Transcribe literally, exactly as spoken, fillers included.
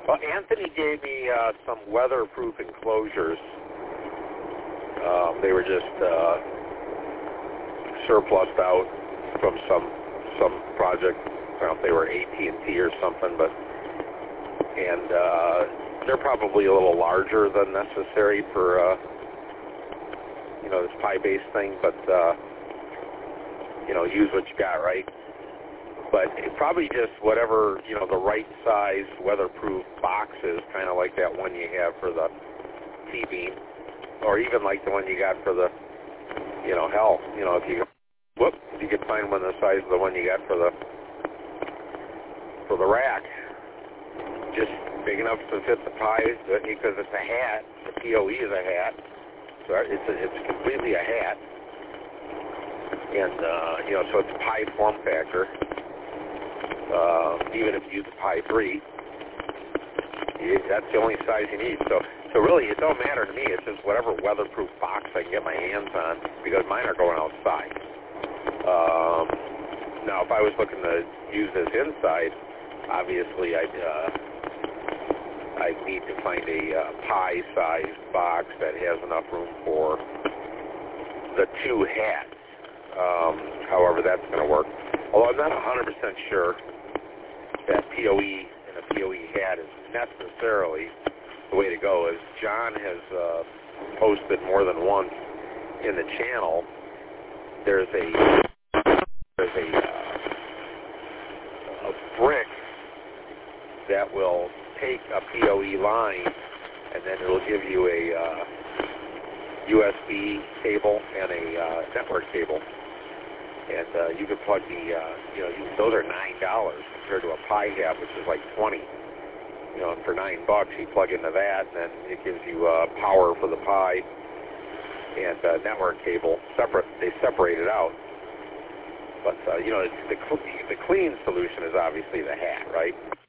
Well, Anthony gave me uh, some weatherproof enclosures. Um, they were just uh, surplused out from some some project. I don't know if they were A T and T or something, but and uh, they're probably a little larger than necessary for uh, you know this pie-based thing. But uh, you know, use what you got, right? But it probably just whatever, you know, the right size weatherproof box is, kind of like that one you have for the T-beam, or even like the one you got for the, you know, hell, you know, if you, whoop, if you could find one the size of the one you got for the, for the rack, just big enough to fit the pie, because it's a hat, the P O E is a hat, so it's, a, it's completely a hat, and, uh, you know, so it's a pie form factor. Uh, even if you use a Pi three, you, that's the only size you need. So, so really, it don't matter to me. It's just whatever weatherproof box I can get my hands on, because mine are going outside. Um, now, if I was looking to use this inside, obviously I'd uh, I'd need to find a uh, pie-sized box that has enough room for the two hats. Um, however, that's going to work. Although I'm not one hundred percent sure that P O E and a P O E hat is necessarily the way to go. As John has uh, posted more than once in the channel, there's a there's a, uh, a brick that will take a P O E line, and then it will give you a uh, U S B cable and a uh, network cable. And uh, you can plug the, uh, you know, you, those are nine dollars compared to a Pi hat, which is like twenty. You know, and for nine bucks, you plug into that, and then it gives you uh, power for the Pi and uh, network cable. Separate, they separate it out. But uh, you know, the the clean solution is obviously the hat, right?